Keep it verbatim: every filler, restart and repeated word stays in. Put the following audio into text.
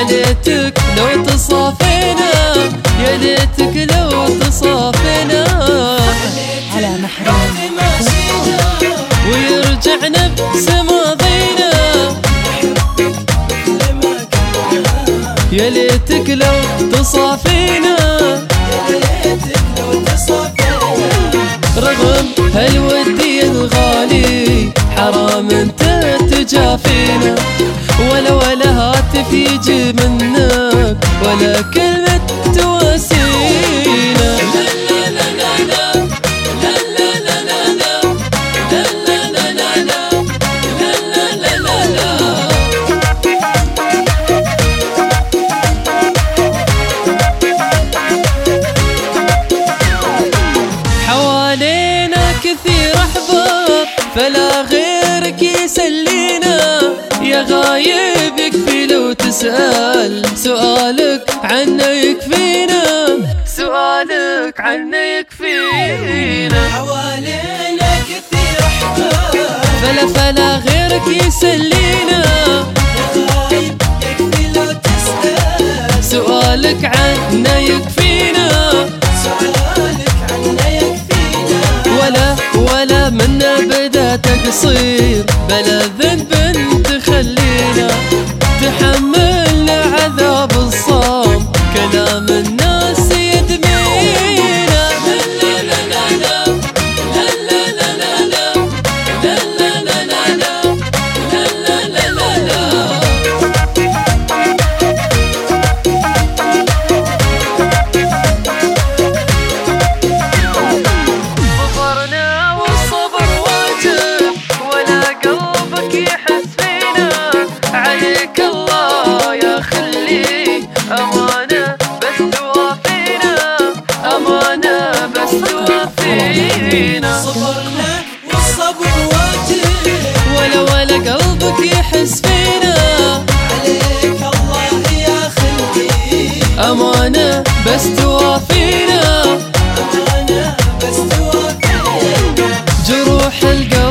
ليتك لو تصافينا، يا ليتك لو تصافينا على محروم ويرجعنا بسماضينا، يا ليتك لو تصافينا، رغم هالودي الغالي حرام انت تجافينا، ولا ولا هاتف يجي منك ولا كلمة تواسينا. حوالينا كثير أحباب فلا غيرك يسلينا، يا غايب يكفي لو تسأل سؤالك عنا يكفينا، سؤالك عنا يكفينا. حوالينا كثير أحباب فلا فلا غيرك يسلينا، يا غايب يكفي لو تسأل سؤالك عنا يكفينا، سؤالك عنا يكفينا. ولا ولا منا بدا تقصير بلا ذنب تخلينا، تحملنا عذاب الصوم كلام الناس يدمينا. لا لا لا لا لا لا لا لا لا لا لا لا لا لا لا لا. صبرنا والصبر واجب ولا قلبك يحس فينا، عليك الله يا خلي أمانة بس توافينا، أمانة بس توافينا. صبرنا والصبر واجب ولا ولا قلبك يحس فينا، عليك الله يا خلقي، أمانة بس توافينا، أمانة بس توافينا. جروح القلب